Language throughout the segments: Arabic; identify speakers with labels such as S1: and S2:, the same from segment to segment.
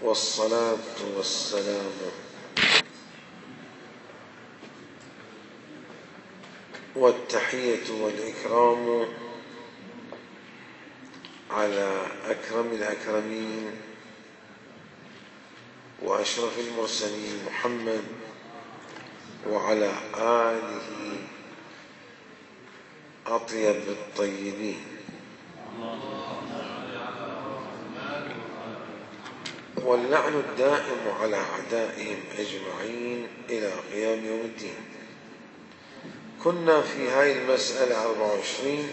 S1: والصلاة والسلام والتحية والإكرام على أكرم الأكرمين وأشرف المرسلين محمد وعلى آله أطيب الطيبين، واللعن الدائم على أعدائهم أجمعين إلى قيام يوم الدين. كنا في هذه المسألة 24،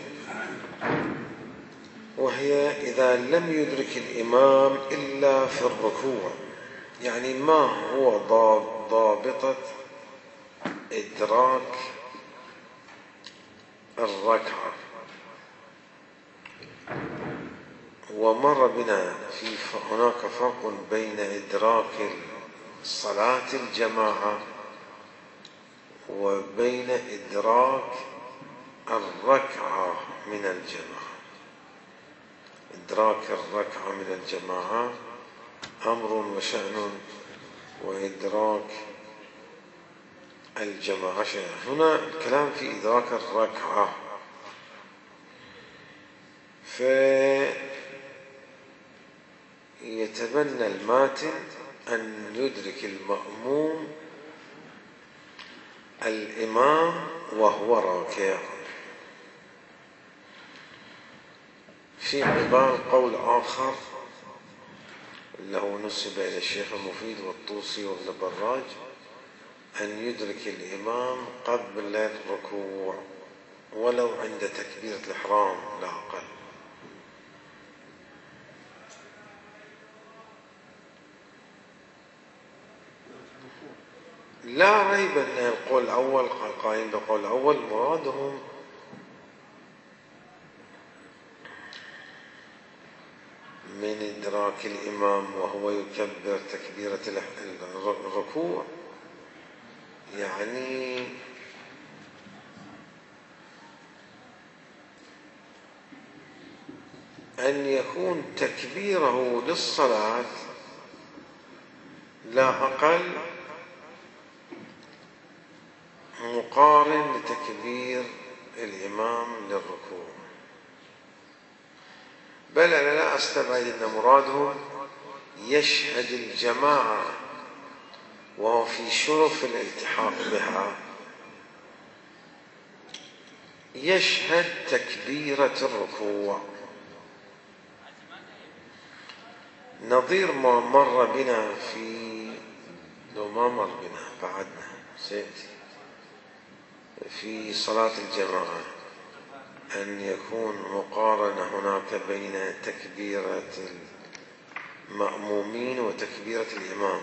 S1: وهي إذا لم يدرك الإمام إلا في الركوع، يعني ما هو ضابطة إدراك الركعة. ومر بنا هناك فرق بين إدراك صلاة الجماعة وبين إدراك الركعة من الجماعة. إدراك الركعة من الجماعة أمر وشأن، وإدراك الجماعة شيء. هنا الكلام في إدراك الركعة، فيتبنى الماتن أن يدرك المأموم الإمام وهو راكع. في عبارة قول آخر له نسب إلى الشيخ المفيد والطوسي وابن براج، أن يدرك الإمام قبل الركوع ولو عند تكبيرة الإحرام لا أقل. لا ريب أن القول الأول قائم بالقول الأول مرادهم من إدراك الإمام وهو يكبر تكبيرة الركوع، يعني أن يكون تكبيره للصلاة لا أقل مقارن لتكبير الإمام للركوع. بل أنا لا أستبعد أن مرادهم يشهد الجماعة وهو في شرف الالتحاق بها، يشهد تكبيرة الركوع، نظير ما مر بنا لو ما مر بنا بعدنا سيأتي في صلاة الجماعة، أن يكون مقارنة هناك بين تكبيرة المأمومين وتكبيرة الإمام.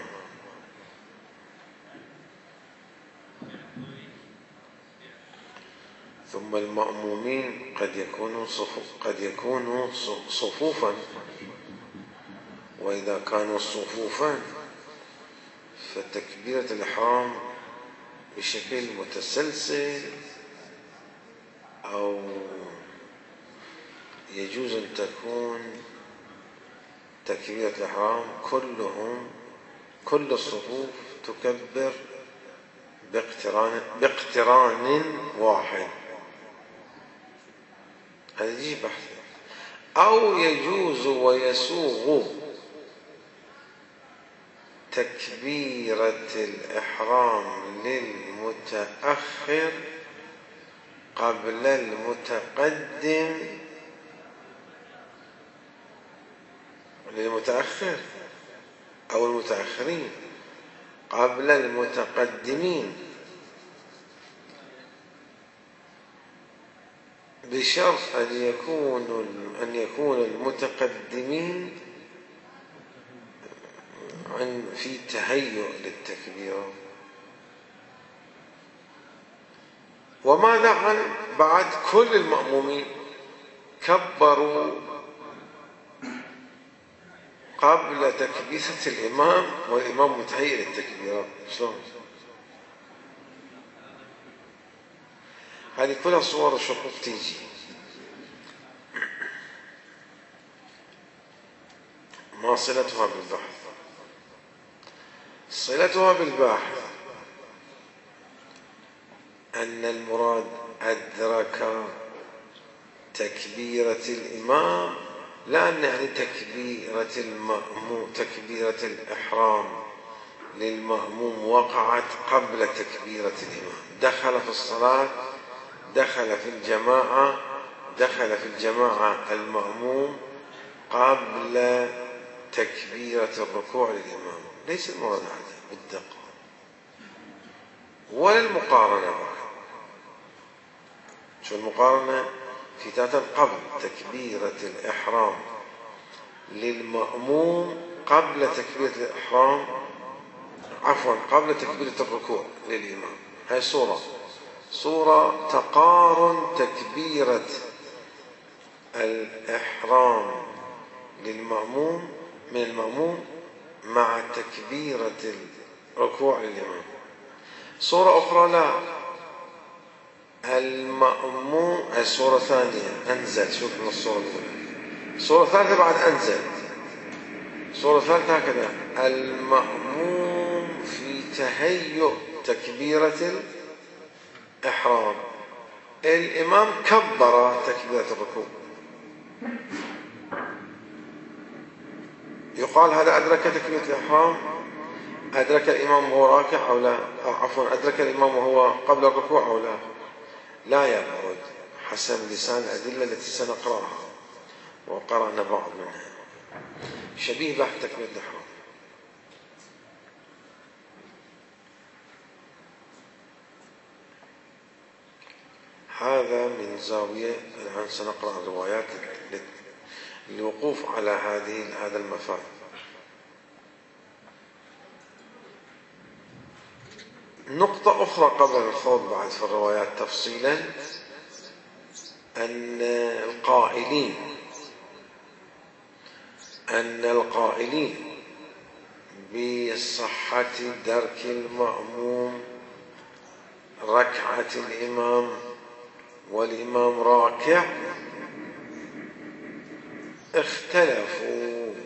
S1: ثم المأمومين قد يكونوا صفوفا، وإذا كانوا صفوفا فتكبيرة الإحرام بشكل متسلسل، أو يجوز أن تكون تكبيرة الإحرام كل الصفوف تكبر باقتران واحد، هذا يجي بحث. أو يجوز ويسوغ تكبيرة الإحرام للمتأخر قبل المتقدم، للمتأخر أو المتأخرين قبل المتقدمين، بشرط أن يكون المتقدمين في تهيؤ للتكبير. وماذا عن بعد كل المأمومين كبروا قبل تكبيرة الإمام والإمام متهيئ للتكبيرات؟ شلون؟ هذه كلها صور الشقوق تيجي. ما صلتها بالبحث؟ صلتها بالباحث أن المراد أدرك تكبيرة الإمام، لا أن يعني تكبيرة الإحرام للمأموم وقعت قبل تكبيرة الإمام. دخل في الصلاة، دخل في الجماعة المأموم قبل تكبيرة الركوع للإمام. ليس المراد هذا بالدقة ولا المقارنة بعد. شو المقارنة؟ فتاة قبل تكبيرة الإحرام للمأموم قبل تكبيرة الإحرام، عفوا قبل تكبيرة الركوع للإمام. هاي صورة تقارن تكبيرة الإحرام للمأموم من المأموم مع تكبيرة الركوع للإمام. صورة أخرى لا، المأموم، الصورة ثانية أنزل. شوف من الصورة الأولى، الصورة الثالثة بعد أنزل. الصورة الثالثة هكذا: المأموم في تهيؤ تكبيرة الإحرام، الإمام كبر تكبيرة الركوع. يقال هذا أدرك تكبيرة الإحرام، أدرك الإمام وهو راكع أو لا؟ عفوا، أدرك الإمام وهو قبل الركوع أو لا؟ لا يبعد، حسب لسان الأدلة التي سنقرأها وقرأنا بعض منها، شبيه بحث تكبيرة الإحرام. هذا من زاوية. الآن سنقرأ الروايات للوقوف على هذا المفاد. نقطة أخرى قبل الخوض بعد في الروايات تفصيلا، أن القائلين بصحة درك المأموم ركعة الإمام والإمام راكع اختلفوا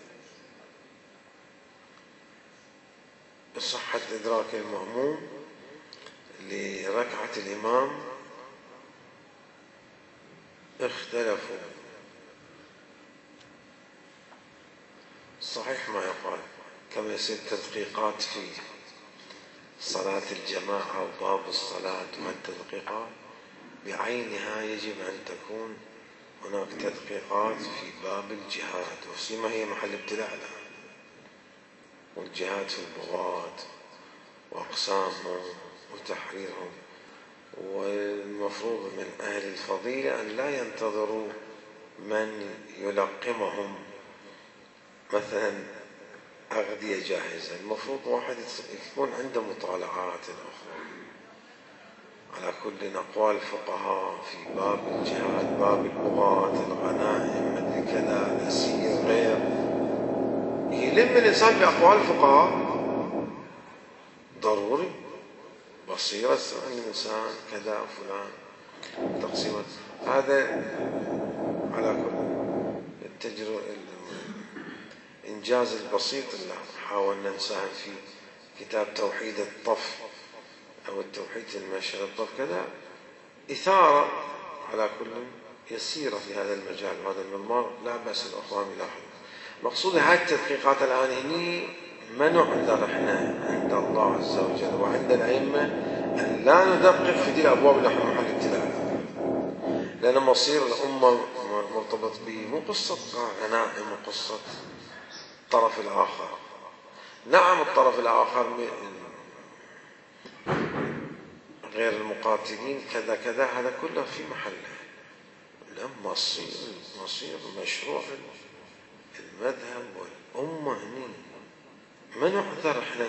S1: بصحة إدراك المأموم لركعة الإمام، اختلفوا. صحيح ما يقال، كما يصير تدقيقات في صلاة الجماعة وباب الصلاة، والتدقيقات بعينها يجب أن تكون هناك تدقيقات في باب الجهاد، وسيما هي محل ابتلاء لها، والجهاد في البغاة وأقسامهم وتحريرهم. والمفروض من أهل الفضيلة أن لا ينتظروا من يلقمهم مثلا أغذية جاهزة. المفروض واحد يكون عنده مطالعات أخرى على كل أقوال الفقهاء في باب الجهاد، باب البغاة، الغنائم، مدري كذا، الأسير، غير. يلم الإنسان بأقوال الفقهاء ضروري، بصيرة عن الإنسان كذا فلان تقسيمات. هذا على كل التجربة، الإنجاز البسيط اللي حاولنا نساهم في كتاب توحيد الطف أو التوحيد المشهد الطف كذا، إثارة على كل يسيرة في هذا المجال وهذا المضمار، لا بأس الأخوان يلاحظوا. مقصود هذه التدقيقات الآن هني ما نعذر احنا عند الله عز وجل وعند الأئمة أن لا ندقق في دي الأبواب اللي احنا محل ابتلاء، لأن مصير الأمة مرتبط به مو قصة غنائم وقصة الطرف الآخر. نعم الطرف الآخر غير المقاتلين كذا كذا، هذا كله في محله. لما مصير مشروع المذهب والأمة هني ما نعذر احنا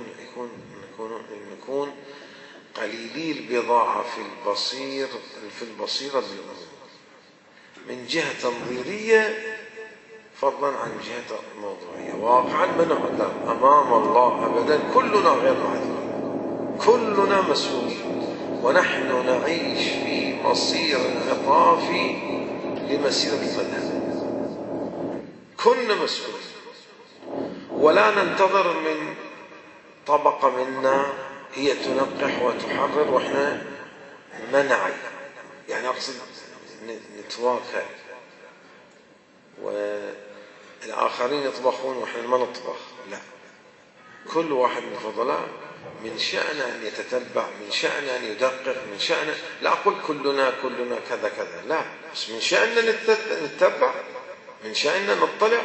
S1: نكون قليلي البضاعة في البصيرة بالأمور من جهة تنظيرية، فضلا عن جهة موضوعية. واقعا ما نعذر أمام الله أبدا، كلنا غير معذور، كلنا مسؤولين، ونحن نعيش في مصير عطافي لمسيرة المذهب، كنا مسؤولين. ولا ننتظر من طبقة منا هي تنقح وتحرر وإحنا منعي، يعني أقصد نتواكل، والآخرين يطبخون وإحنا ما نطبخ. لا، كل واحد من الفضلاء من شأنه أن يتتبع، من شأنه أن يدقق، من شأنه، لا أقول كلنا كذا كذا، لا، بس من شأننا نتبع، من شأننا نطلع.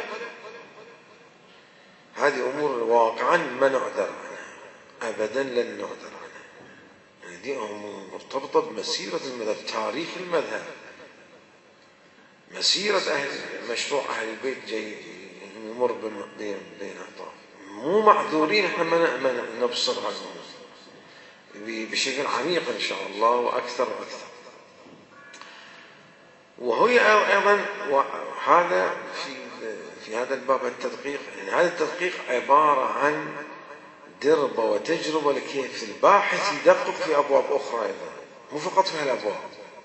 S1: هذه أمور واقعا ما نعذر عنها أبدا، لن نعذر عنها. يعني دي أمور مرتبطة بمسيرة المذهب، تاريخ المذهب، مسيرة مشروع أهل البيت جاي يمر بين أطراف. مو معذورين، احنا ما نبصر هالأمور بشكل عميق إن شاء الله وأكثر وأكثر. وهي أيضا هذا في هذا الباب التدقيق، يعني هذا التدقيق عبارة عن دربة وتجربة لكيف الباحث يدقق في أبواب أخرى أيضا، مو فقط في هالأبواب.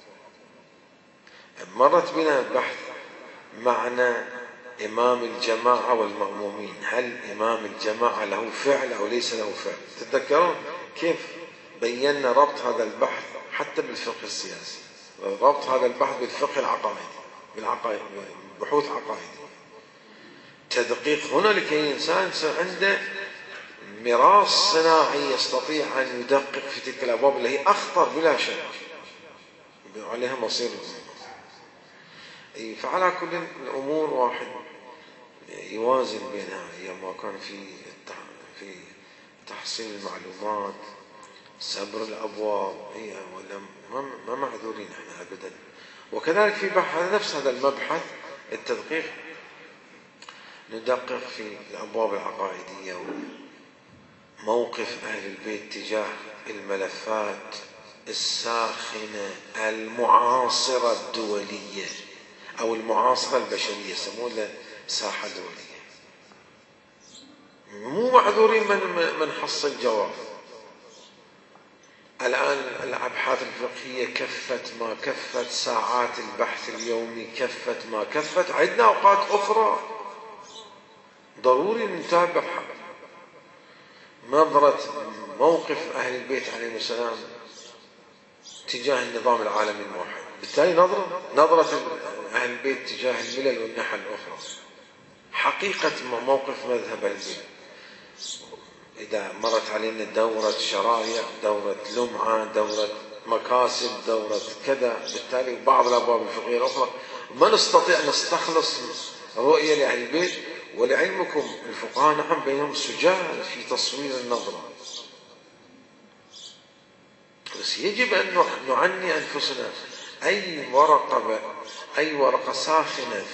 S1: مرت بنا البحث معنى إمام الجماعة والمأمومين، هل إمام الجماعة له فعل أو ليس له فعل؟ تتذكرون كيف بينا ربط هذا البحث حتى بالفقه السياسي، ربط هذا البحث بالفقه العقائدي، بحوث عقائدية. تدقيق هنا لكي الإنسان يصير عنده ميراث صناعي يستطيع أن يدقق في تلك الأبواب اللي هي أخطر بلا شك، عليها مصير الأمور. فعلى كل الأمور واحد يوازن بينها، هي ما كان في تحصيل المعلومات، سبر الأبواب، هي ولا ما معذورين احنا أبدا. وكذلك في بحث نفس هذا المبحث التدقيق، ندقق في الأبواب العقائدية وموقف أهل البيت تجاه الملفات الساخنة المعاصرة الدولية أو المعاصرة البشرية، يسمونها ساحة دولية. مو معذورين من حصل جواب. الآن الأبحاث الفقهية كفت ما كفت، ساعات البحث اليومي كفت ما كفت، عندنا أوقات أخرى ضروري نتابعها. نظرة موقف أهل البيت عليهم السلام تجاه النظام العالمي الموحد، بالتالي نظرة أهل البيت تجاه الملل والنحل الأخرى، حقيقة موقف مذهب أهل البيت. إذا مرت علينا دورة شرايع، دورة لمعة، دورة مكاسب، دورة كذا، بالتالي بعض الأبواب الفقهية الأخرى ما نستطيع نستخلص رؤية لأهل البيت. ولعلمكم الفقهاء نعم بينهم سجال في تصوير النظرة، بس يجب أن نعني أنفسنا. أي ورقة ساخنة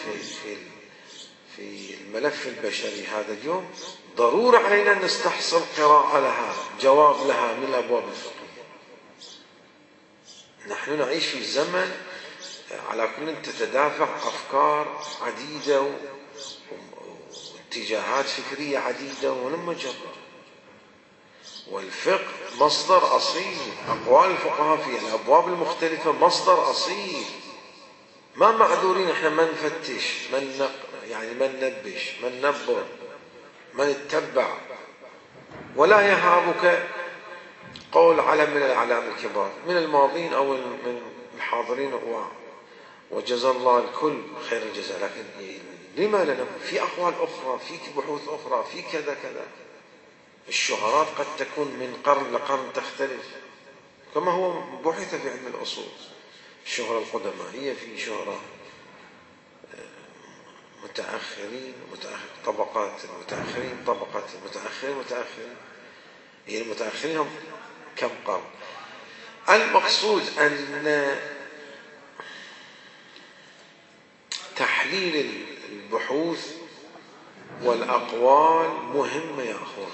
S1: في الملف البشري هذا اليوم ضروري علينا أن نستحصل قراءة لها، جواب لها من الأبواب الفقهية. نحن نعيش في زمن على كل تتدافع أفكار عديدة واتجاهات فكرية عديدة ولما جرى، والفقه مصدر أصيل، أقوال الفقهاء في الأبواب المختلفة مصدر أصيل. ما معذورين احنا ما نفتش، ما ننبش، ما ننبر، ما نتبع. ولا يهابك قول علم من الأعلام الكبار من الماضين أو من الحاضرين، وجزى الله الكل خير الجزاء، لكن لما لنا في أقوال أخرى، في بحوث أخرى، في كذا كذا. الشهرات قد تكون من قرن لقرن تختلف، كما هو بحث في علم الأصول. الشهرة القدماء هي في شهرة متأخرين، طبقات المتأخرين، طبقات المتأخرين. هي المتأخرين هم كم قرن. المقصود أن تحليل البحوث والأقوال مهمة يا أخوان،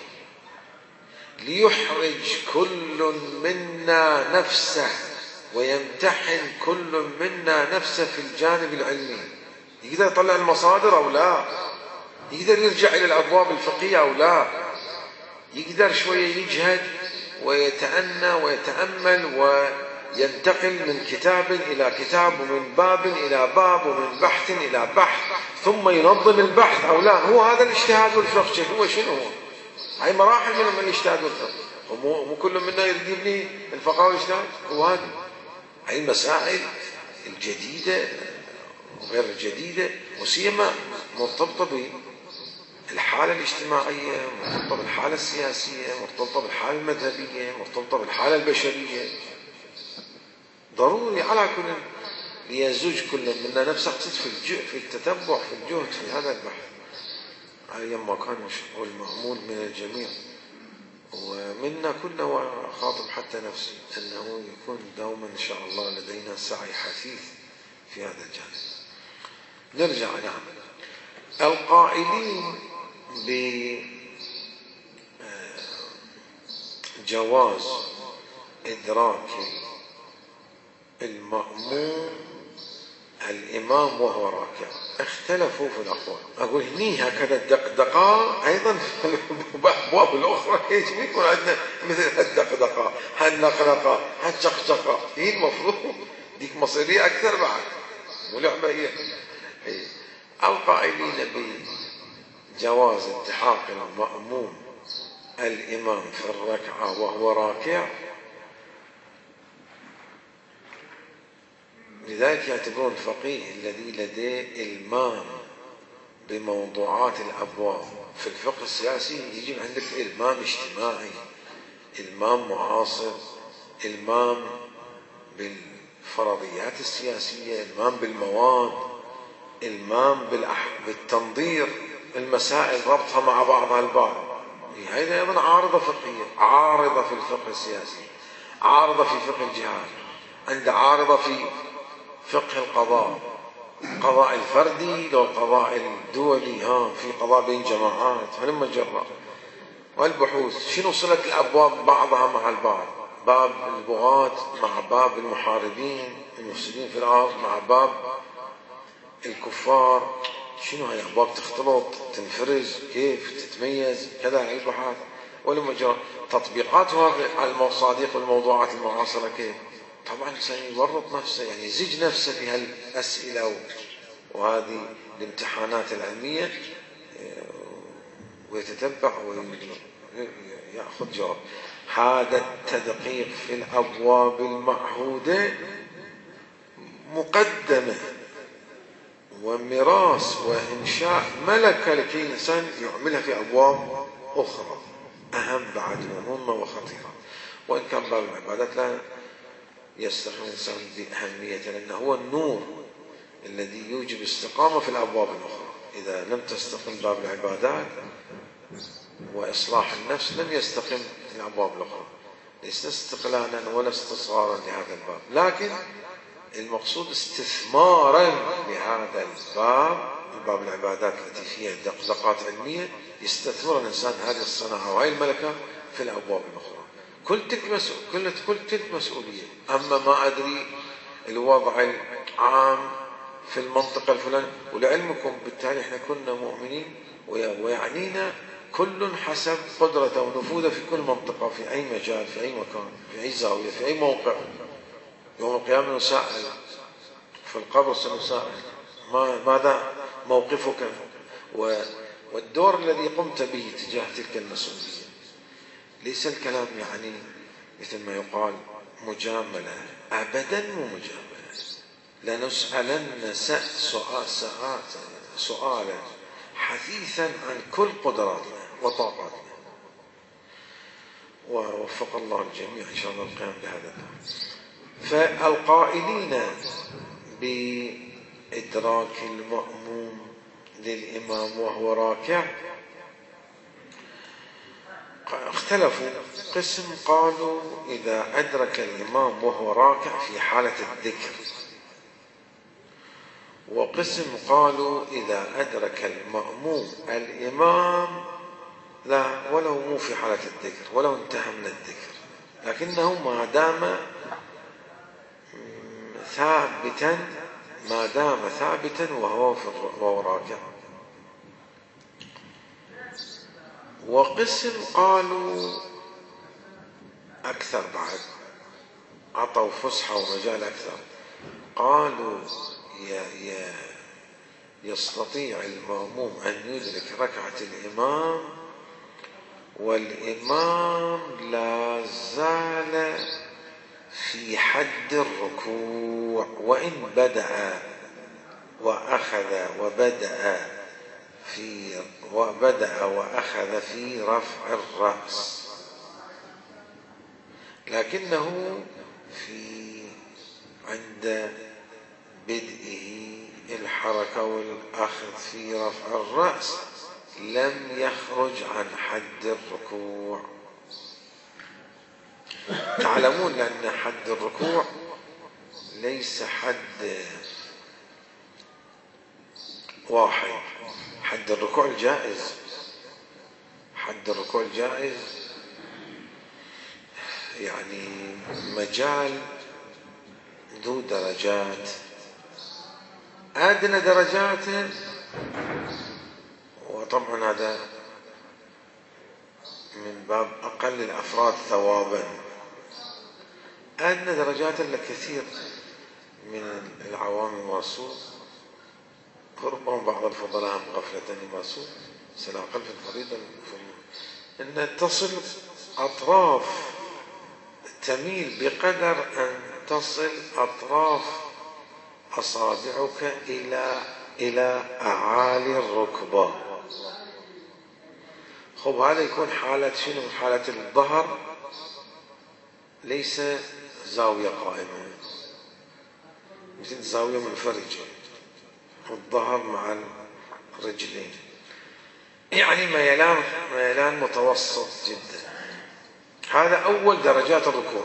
S1: ليحرج كل منا نفسه ويمتحن كل منا نفسه في الجانب العلمي. يقدر يطلع المصادر أو لا، يقدر يرجع إلى الأبواب الفقهية أو لا، يقدر شوية يجهد ويتأنى ويتأمل وينتقل من كتاب إلى كتاب ومن باب إلى باب ومن بحث إلى بحث ثم ينظم البحث أو لا. هو هذا الاجتهاد والفقه. هو شنو هو؟ هاي مراحل من يجتهد والفقه، ومو كل منا يريد يبني الفقه ويجتهد. وهذه هاي المسائل الجديدة وغير الجديدة، وسيما مرتبطة بالحالة الاجتماعية، مرتبطة بالحالة السياسية، مرتبطة بالحالة المذهبية، مرتبطة بالحالة البشرية. ضروري على كل ليزوج كل منا نفسه، اقصد في التتبع، في الجهد في هذا البحث، أيما كان والمأمول من الجميع ومنا كلنا، وأخاطب حتى نفسي أنه يكون دوما إن شاء الله لدينا سعي حثيث في هذا الجانب. نرجع. نعم، القائلين بجواز إدراك المأموم الإمام وهو راكع اختلفوا في الأقوال. أقول هني هكذا الدقدقة أيضا في الأبواب الأخرى يجب يكون عندنا مثل الدقدقة، هالنقنقة، هالشقشقة. هي المفروض ديك مصيرية أكثر بعد، ولعبة هي. القائلين بجواز التحاق المأموم الإمام في الركعة وهو راكع، لذلك يعتبرون الفقيه الذي لديه إلمام بموضوعات الأبواب في الفقه السياسي، يجب عندك إلمام اجتماعي، إلمام معاصر، إلمام بالفرضيات السياسية، إلمام بالمواد، إلمام بالتنظير المسائل، ربطها مع بعضها البعض. هذه أيضا عارضة فقهية، عارضة في الفقه السياسي، عارضة في فقه الجهاد، عند عارضة في فقه القضاء، القضاء الفردي لو القضاء الدولي، في قضاء بين جماعات، هلم جرا. والبحوث، شنو صلة الأبواب بعضها مع البعض، باب البغاة مع باب المحاربين المفسدين في الأرض مع باب الكفار، شنو هاي الأبواب تختلط، تنفرز، كيف تتميز، كذا. هاي البحث ولم جرا تطبيقاتها على المصادق والموضوعات المعاصرة كيف. طبعا الإنسان يورط نفسه، يعني يزج نفسه في هالأسئلة وهذه الامتحانات العلمية، ويتتبع ويأخذ جواب. هذا التدقيق في الأبواب المعهودة مقدمة وميراث وإنشاء ملكة لكي الإنسان يعملها في أبواب أخرى أهم بعد ومهمة وخطيرة. وإن كان باب العبادات لا يستخدم الإنسان بأهمية، لأنه هو النور الذي يوجب استقامة في الأبواب الأخرى. إذا لم تستقم باب العبادات وإصلاح النفس لم يستقم الأبواب الأخرى، ليس استقلالا ولا استصغارا لهذا الباب، لكن المقصود استثمارا لهذا الباب، باب العبادات التي فيها دقدقات علمية، يستثمر الإنسان هذه الصناعة وهذه الملكة في الأبواب الأخرى. كل تلك مسؤولية. أما ما أدري الوضع العام في المنطقة الفلانية، ولعلمكم بالتالي احنا كنا مؤمنين ويعنينا كل حسب قدرته ونفوذه في كل منطقة، في أي مجال، في أي مكان، في أي زاوية، في أي موقع. يوم القيامة نسائل، في القبر سنسائل ماذا موقفك والدور الذي قمت به تجاه تلك المسؤولية. ليس الكلام يعني مثل ما يقال مجاملة، أبدا مو مجاملة. لنسألن سؤالا حثيثا عن كل قدراتنا وطاقاتنا. ووفق الله الجميع إن شاء الله القيام بهذا الدور. فالقائلين بإدراك المأموم للإمام وهو راكع اختلفوا. قسم قالوا إذا أدرك الإمام وهو راكع في حالة الذكر، وقسم قالوا إذا أدرك المأموم الإمام لا ولو مو في حالة الذكر، ولو انتهى من الذكر، لكنه ما دام ثابتا وهو راكع. وقسم قالوا أكثر بعد، عطوا فسحة ومجال أكثر، قالوا يستطيع المأموم أن يدرك ركعة الإمام والإمام لا زال في حد الركوع، وإن بدأ وأخذ في رفع الرأس، لكنه عند بدئه الحركة والأخذ في رفع الرأس لم يخرج عن حد الركوع. تعلمون أن حد الركوع ليس حد واحد. حد الركوع الجائز يعني مجال ذو درجات. أدنى درجاته، وطبعا هذا من باب أقل الأفراد ثوابا، أدنى درجاته لكثير من العوام والرسول، فربما بعض الفضلاء غفلة لمرسول سلا قلب فريضا، أن تصل أطراف، تميل بقدر أن تصل أطراف أصابعك إلى أعالي الركبة. خب هذا يكون حالة شنو؟ حالة الظهر ليس زاوية قائمة، مثل زاوية منفرجة، الظهر مع الرجلين، يعني ميلان متوسط جدا. هذا أول درجات الركوع.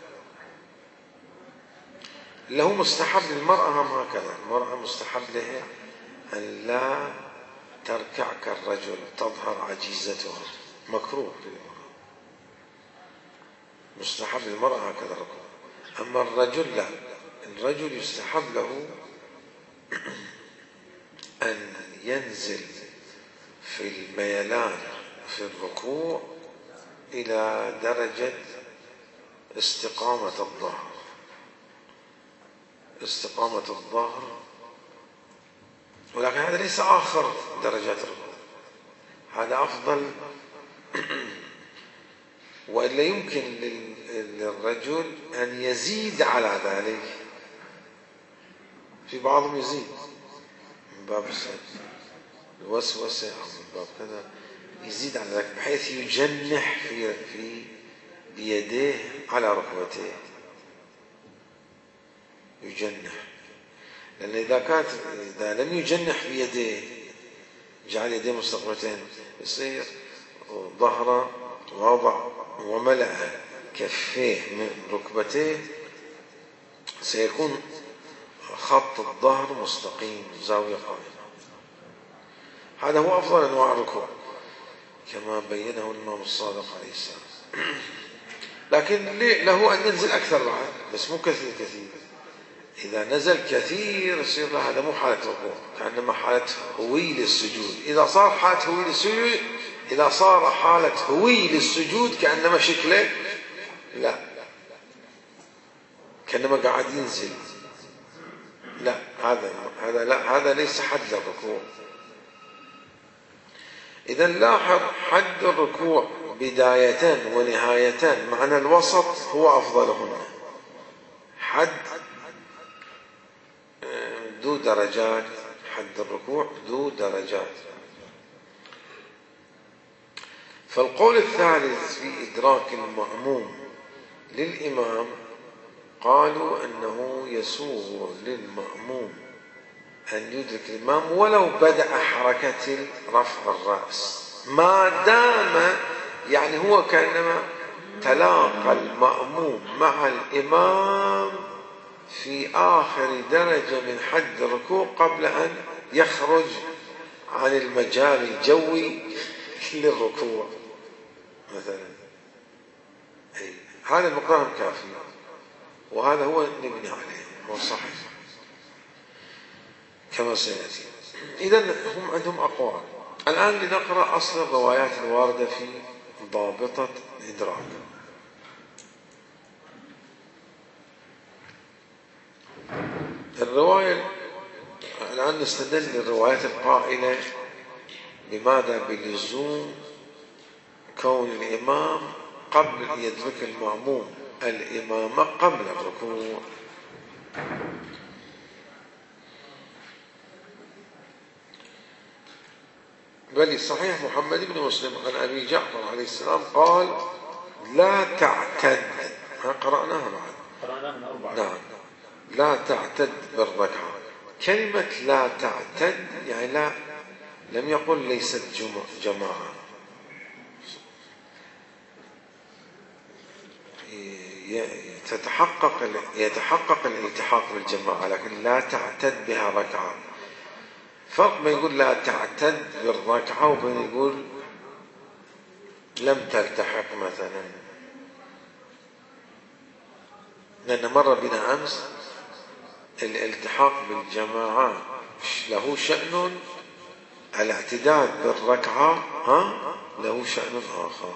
S1: له مستحب للمرأة هم هكذا. المرأة مستحب لها أن لا تركع كالرجل، تظهر عجيزتها، مكروه للمرأة. مستحب للمرأة هكذا الركوع. أما الرجل لا، الرجل يستحب له أن ينزل في الميلان في الركوع إلى درجة استقامة الظهر، ولكن هذا ليس آخر درجات الركوع، هذا أفضل. وإلا يمكن للرجل أن يزيد على ذلك، في بعضهم يزيد من باب الوسوسة أو من باب كذا، يزيد على ذلك بحيث يجنح في بيديه على ركبتيه، يجنح. لأن إذا لم يجنح بيديه، جعل يديه مستقبلتين، يصير ظهره وضع وملأ كفيه من ركبتيه، سيكون خط الظهر مستقيم زاوية قائمة. هذا هو أفضل أنواع الركوع كما بينه الإمام الصادق عليه السلام. لكن له أن ينزل أكثر بعد، بس مو كثير. إذا نزل كثير يصير له هذا مو حالة ركوع، كأنما حالة هوي للسجود. إذا صار حالة هوي للسجود كأنما شكله لا، كأنما قاعد ينزل، لا، هذا ليس حد الركوع. إذا لاحظ حد الركوع بدايتان ونهايتان، معنى الوسط هو أفضلهن. حد ذو درجات، حد الركوع ذو درجات. فالقول الثالث في إدراك المأموم للإمام، قالوا أنه يسوغ للمأموم أن يدرك الإمام ولو بدأ حركة رفع الرأس، ما دام يعني هو كأنما تلاقى المأموم مع الإمام في آخر درجة من حد الركوع قبل أن يخرج عن المجال الجوي للركوع مثلا. هذا المقدار كافي، وهذا هو نبني عليه، هو صحيح كما سيأتي. إذن هم عندهم أقوال. الآن لنقرأ أصل الروايات الواردة في ضابطة الإدراك. الرواية الآن نستدل للروايات القائلة بماذا؟ بلزوم كون الإمام قبل يدرك المأموم الإمامة قبل الركوع. بل صحيح محمد بن مسلم عن أبي جعفر عليه السلام قال لا تعتد، قرأناها بعد، نعم، لا تعتد بالركعة. كلمة لا تعتد يعني لا، لم يقل ليست جماعة، يتحقق الالتحاق بالجماعة، لكن لا تعتد بها ركعة. فرق بين يقول لا تعتد بالركعة وبين يقول لم تلتحق مثلا. لأن مر بنا أمس الالتحاق بالجماعة له شأن، الاعتداد بالركعة له شأن آخر.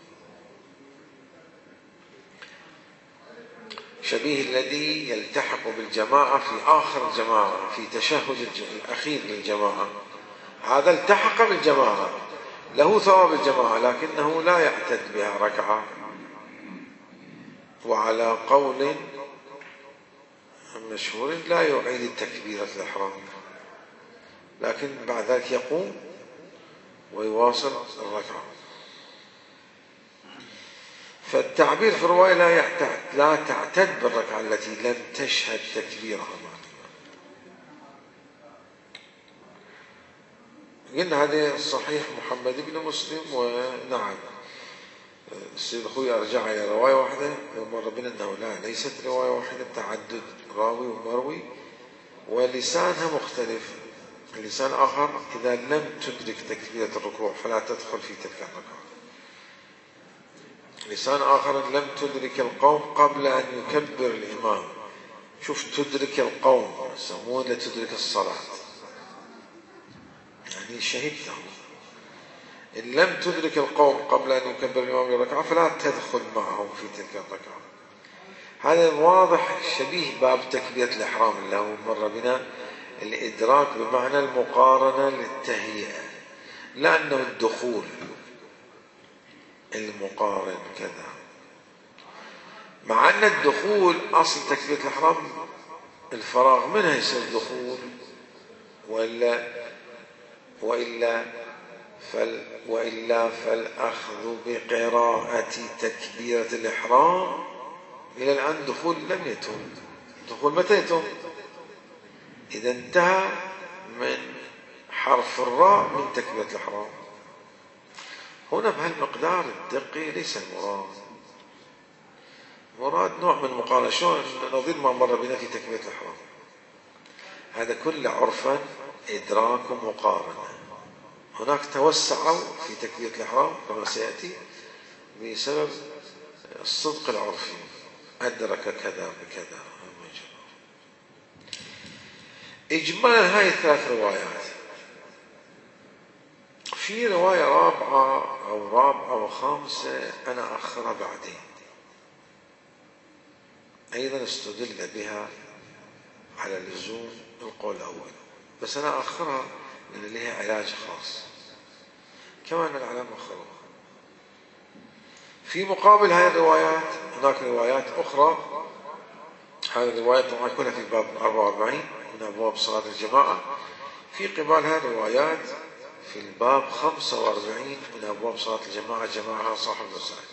S1: شبيه الذي يلتحق بالجماعة في آخر الجماعة في تشهد الأخير للجماعة، هذا التحق بالجماعة له ثواب الجماعة لكنه لا يعتد بها ركعة. وعلى قول مشهور لا يعيد تكبيرة الإحرام، لكن بعد ذلك يقوم ويواصل الركعة. فالتعبير في الرواية لا تعتد بالركعة التي لم تشهد تكبيرها. قلنا هذا صحيح محمد بن مسلم. ونعم السيد أخوي أرجع إلى رواية واحدة ومر بنا أنه ليست رواية واحدة، تعدد راوي ومروي ولسانها مختلف. لسان آخر إذا لم تدرك تكبيرة الركوع فلا تدخل في تلك الركعة. لسان آخر لم تدرك القوم قبل أن يكبر الإمام. شوف تدرك القوم يسمون لتدرك الصلاة، يعني شهدته. إن لم تدرك القوم قبل أن يكبر الإمام الركعة فلا تدخل معهم في تلك الركعة. هذا واضح شبيه باب تكبيرة الإحرام اللي هو مر بنا الإدراك بمعنى المقارنة للتهيئة، لا أنه الدخول المقارن كذا. مع أن الدخول أصل تكبيرة الإحرام الفراغ منها يصير دخول، وإلا فالأخذ بقراءة تكبيرة الإحرام إلى الآن دخول لم يتم. دخول متى يتم؟ إذا انتهى من حرف الراء من تكبيرة الإحرام. هنا بهالمقدار الدقي ليس مراد نوع من المقارنة، شلون نظير ما مر بنا في تكبيرة الإحرام. هذا كله عرفا إدراك ومقارنة. هناك توسعوا في تكبيرة الإحرام كما سيأتي بسبب الصدق العرفي، أدرك كذا بكذا. إجمالا هاي الثلاث روايات. في رواية رابعة وخامسة أنا أخرها بعدين، أيضا استدل بها على لزوم القول الأول، بس أنا أخرها لأن لها علاج خاص كما أن العلماء أخروها. في مقابل هذه الروايات هناك روايات أخرى. هذه الروايات طبعا كلها في باب 44 من أبواب صلاة الجماعة. في قبالها روايات في الباب 45 من أبواب صلاة الجماعة، جماعة صاحب المسائل،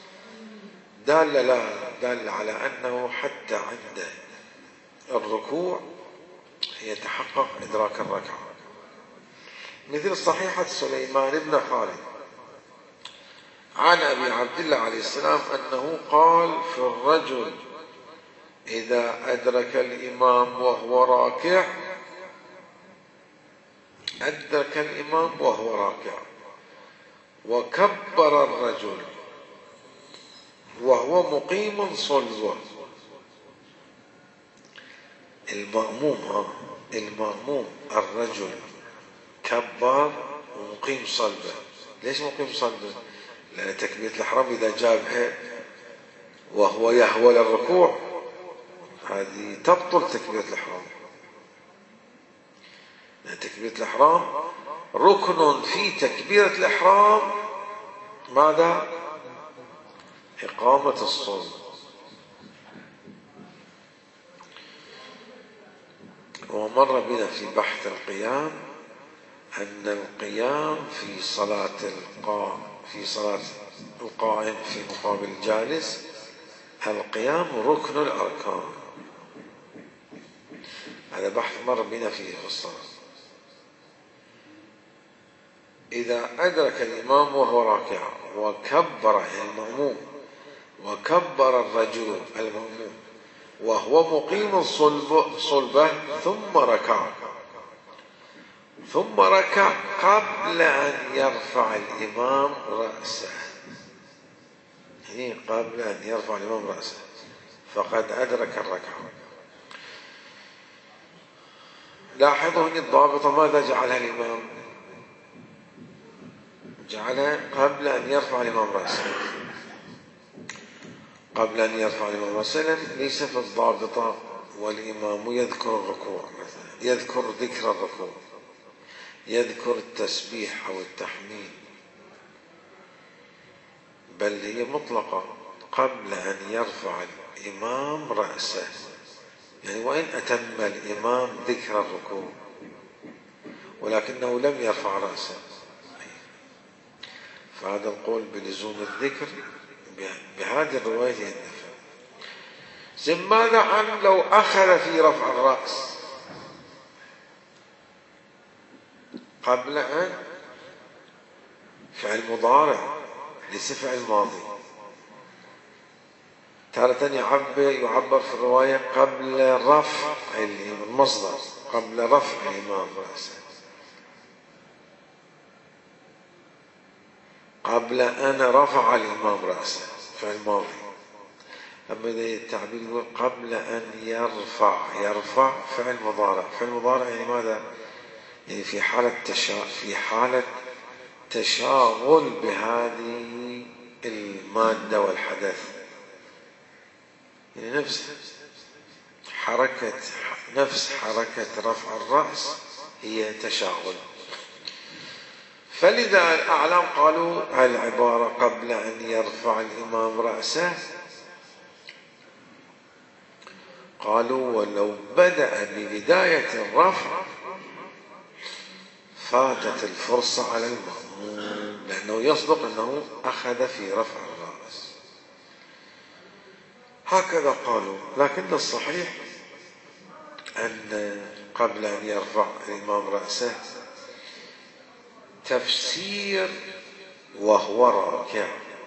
S1: دال على أنه حتى عند الركوع يتحقق إدراك الركعة. مثل صحيحة سليمان بن خالد عن أبي عبد الله عليه السلام أنه قال في الرجل إذا أدرك الإمام وهو راكع، أدرك الإمام وهو راكع وكبر الرجل وهو مقيم صلبه. المأموم الرجل كبر ومقيم صلبه. ليش مقيم صلبه؟ لأن تكبيرة الإحرام إذا جابها وهو يهوى للركوع هذه تبطل تكبيرة الإحرام. لأن تكبيرة الإحرام ركن في تكبيرة الإحرام ماذا؟ إقامة الصلب. ومر بنا في بحث القيام أن القيام في صلاة القائم في مقابل الجالس، القيام ركن الأركان. هذا بحث مر بنا فيه في الصلاة. إذا أدرك الإمام وهو راكع وكبر المأموم، وكبر الرجل المأموم وهو مقيم صلبه ثم ركع قبل أن يرفع الإمام رأسه، يعني قبل أن يرفع الإمام رأسه، فقد أدرك الركعة. لاحظوا أن الضابطة ماذا جعلها الإمام؟ جعلها قبل أن يرفع الإمام رأسه، قبل أن يرفع الإمام رأسه. ليس في الضابطة والإمام يذكر الركوع مثلا، يذكر ذكر الركوع، يذكر التسبيح أو التحميد، بل هي مطلقة قبل أن يرفع الإمام رأسه، يعني وإن أتم الإمام ذكر الركوع ولكنه لم يرفع رأسه، فهذا القول بلزوم الذكر بهذه الرواية يندفع. ماذا عن لو أخذ في رفع الرأس قبل أن فعل مضارع ليس فعل ماضي؟ تارة يعبر في الرواية قبل رفع المصدر، قبل رفع الإمام رأسه، قبل أن رفع الإمام رأسه فعل ماضي. أما إذا التعبير يقول قبل أن يرفع فعل مضارع. فعل مضارع يعني ماذا؟ يعني في حالة تشاغل بهذه المادة والحدث، يعني نفس حركة رفع الرأس هي تشاغل. فلذا الأعلام قالوا العبارة قبل أن يرفع الإمام رأسه، قالوا ولو بدأ ببداية الرفع فاتت الفرصة على المأموم، لأنه يصدق أنه أخذ في رفع الرأس. هكذا قالوا. لكن الصحيح أن قبل أن يرفع الإمام رأسه تفسير وهو راكع.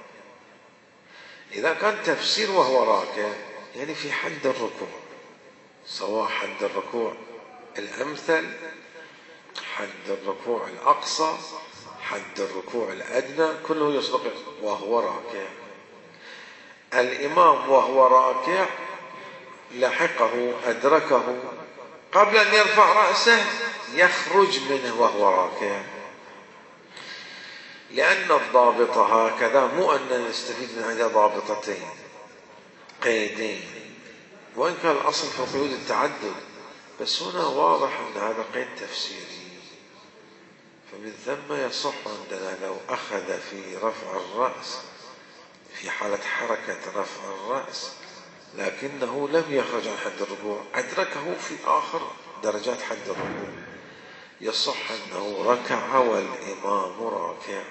S1: إذا كان تفسير وهو راكع يعني في حد الركوع، سواء حد الركوع الأمثل، حد الركوع الأقصى، حد الركوع الأدنى، كله يصدق وهو راكع. الإمام وهو راكع لحقه أدركه قبل أن يرفع رأسه، يخرج منه وهو راكع، لأن الضابطة هكذا، مو أن نستفيد من عندها ضابطتين قيدين، وإن كان الأصل في قيود التعدد، بس هنا واضح أن هذا قيد تفسيري. فمن ثم يصح عندنا لو أخذ في رفع الرأس في حالة حركة رفع الرأس لكنه لم يخرج عن حد الركوع، أدركه في آخر درجات حد الركوع، يصح أنه ركع والإمام راكع.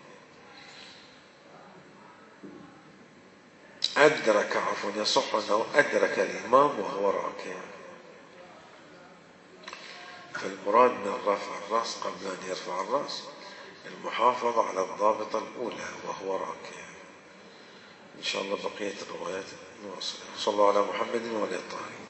S1: يصح أنه أدرك الإمام وهو راكع. فالمراد من رفع الرأس قبل أن يرفع الرأس المحافظة على الضابطة الأولى وهو راكع. إن شاء الله بقية الروايات نواصل. صلى الله على محمد وعلى آله الطاهرين.